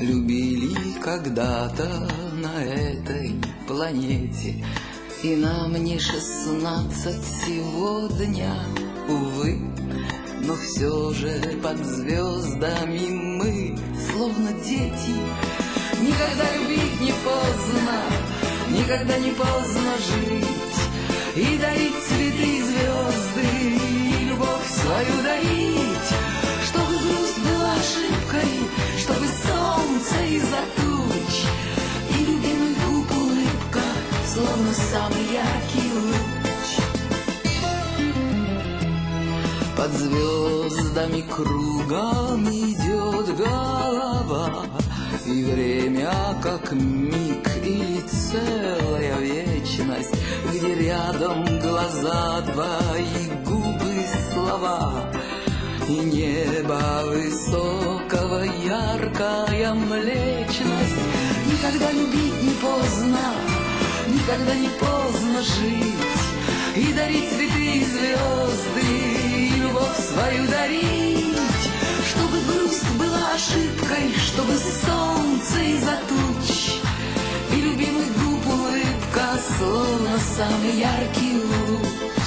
любили когда-то на этой планете. И нам не 16 сегодня, увы, но все же под звездами мы, словно дети. Никогда любить не поздно, никогда не поздно жить и дарить цветы и звезды, и любовь свою дарить, чтобы грусть была ошибкой, чтобы солнце из-за туч, и любимый губ улыбка, словно самый яркий луч. Под звездами кругом идет голова, и время как миг или целая вечность, где рядом глаза два и губы слова, и небо высокого яркая млечность. Никогда любить не поздно, никогда не поздно жить и дарить цветы и звезды, и любовь свою дарить, чтобы грусть была ошибкой, чтобы солнце из-за туч, и любимый губ улыбка, словно самый яркий луч.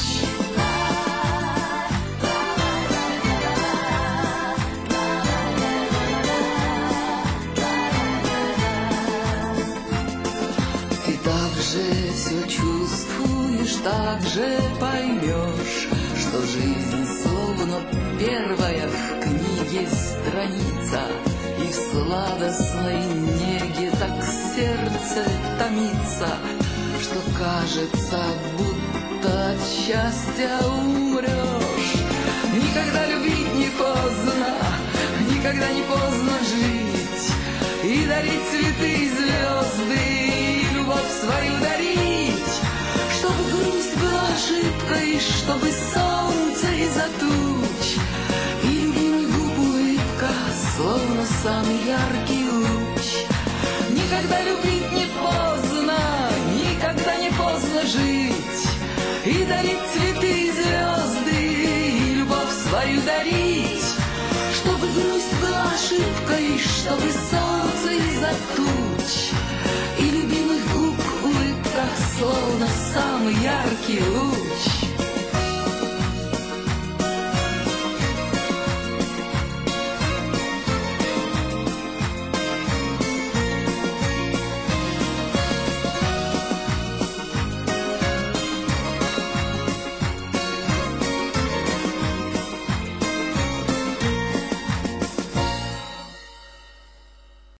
Ты также все чувствуешь, также поймешь, что жизнь словно первая в книге страница, и в сладостной неге так сердце томится, что кажется, будто от счастья умрешь. Никогда любить не поздно, никогда не поздно жить и дарить цветы и звезды, и любовь свою дарить, чтобы грусть была ошибкой, чтобы солнце из-за туч, и любимый губ улыбка, словно самый яркий луч. Никогда любить не поздно, никогда не поздно жить и дарить цветы и звезды, и любовь свою дарить, чтобы грусть была ошибкой, чтобы солнце из-за туч,